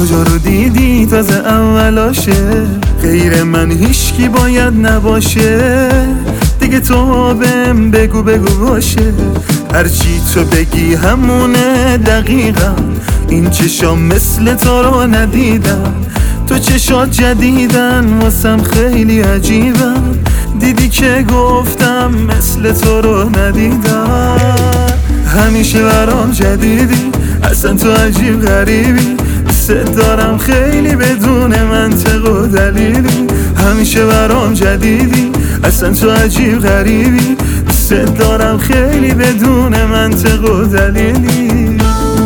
کجا رو دیدی تازه اولاشه، غیر من هیچکی باید نباشه. دیگه تو بهم بگو باشه، هرچی تو بگی همونه دقیقا. این چشام مثل تو رو ندیدم، تو چشات جدیدن واسم خیلی عجیبم. دیدی که گفتم مثل تو رو ندیدم. همیشه برام جدیدی، اصلا تو عجیب غریبی. دوست دارم خیلی بدون منطق و دلیلی. همیشه برام جدیدی، اصلا تو عجیب غریبی. دوست دارم خیلی بدون منطق و دلیلی.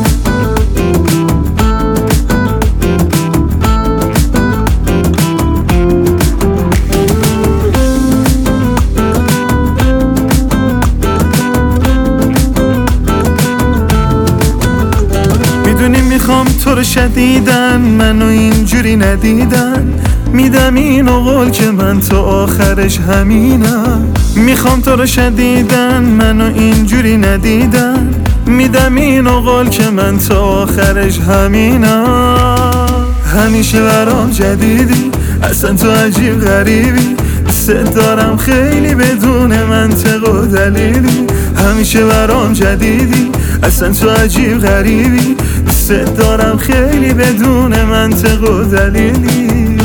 میدونی میخوام تو رو شدیدن، منو اینجوری ندیدن. میدم اینو قول که من تو آخرش همینم. میخوام تو رو شدیدن، منو اینجوری ندیدن. میدم اینو قول که من تو آخرش همینم. همیشه برام جدیدی، اصلا تو عجیب غریبی. دوست دارم خیلی بدون منطق و دلیلی. همیشه برام جدیدی، اصلا تو عجیب غریبی. دوست دارم خیلی بدون منطق و دلیلی.